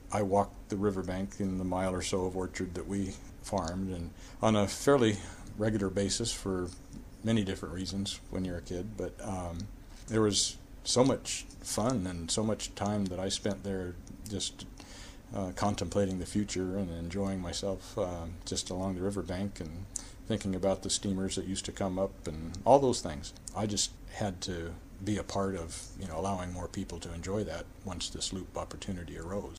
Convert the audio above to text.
I walked the riverbank in the mile or so of orchard that we farmed, and on a fairly regular basis for many different reasons when you're a kid. But there was so much fun and so much time that I spent there just contemplating the future and enjoying myself just along the riverbank and thinking about the steamers that used to come up and all those things. I just had to be a part of allowing more people to enjoy that once this loop opportunity arose.